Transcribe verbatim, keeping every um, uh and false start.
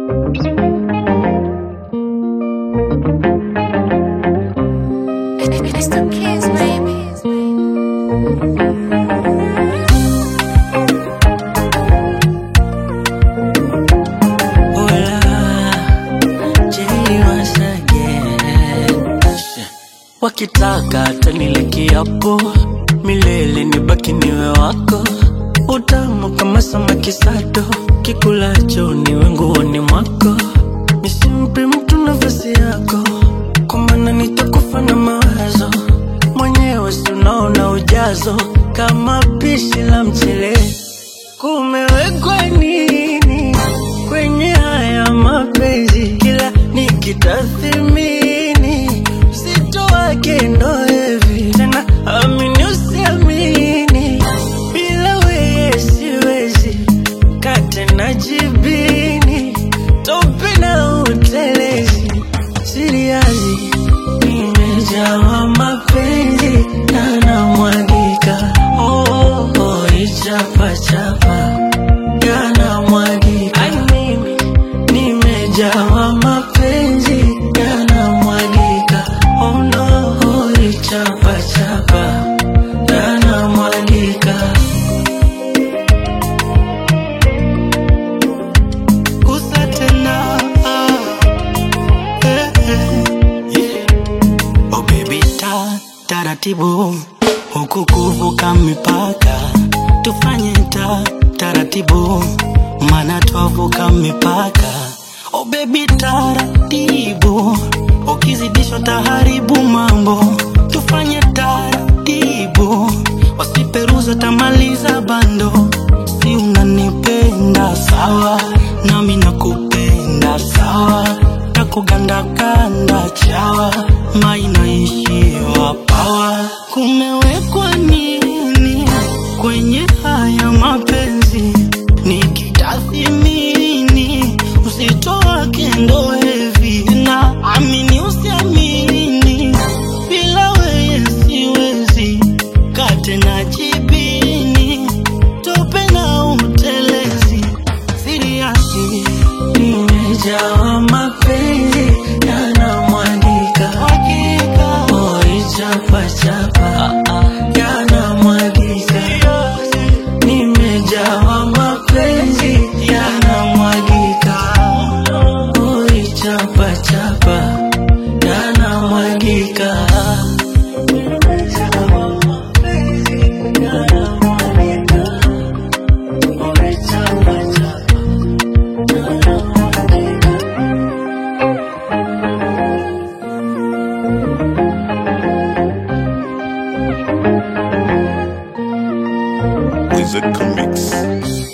It's the kids, baby. Hola, Jay once again. Wakitaka tanile kiapo, milele nibaki niwe wako. Utamu kama samaki sato, kikulacho niwe nguoni mwako. Nisimpe mtu nafasi yako, kwa maana nitakufa na mawazo. Mwenyewe si unaona ujazo, kama pishi la mchele. Kumewekwa nini kwenye haya mapenzi? Kila nikitathimini uzito wake ndo hivi. Tena amini usiamini, bila wewe siwezi. Kate na jibini, tope na utelezi. Siriazi nimejawa mapenzi na namwagika. Oh, oh, oh, ichapa chapa yanamwagika. Ai mimi nimejawa mapenzi yanamwagika. Oh no, oh, ichapa chapa yanamwagika. Gusa tena, eh, eh, yeah. Oh baby ta, taratibu huku kuvuka mipaka. Tufanye ta, taratibu mana twavuka mipaka. Oh baby taratibu, ukizidisha taharibu mambo. Tufanye taratibu, wasiperuza tamaliza bando. Si unanipenda sawa, nami nakupenda sawa. Takuganda kanda chawa, mainaishiwa pawa. Kumewekwa nini kwenye haya mapenzi? Nikitathimini uzito wake ndo hivi. Na amini usiamini, bila wewe siwezi. Kate na jibini, tope na utelezi. Siriazi nimejawa mapenzi yanamwagika. Oh, ichapa chapa yanamwagika. Nimejawa mapenzi yanamwagika. Oh, ichapa chapa yanamwagika. Nimejawa mapenzi yanamwagika. Oh, ichapa chapa yanamwagika. Wizard Comics.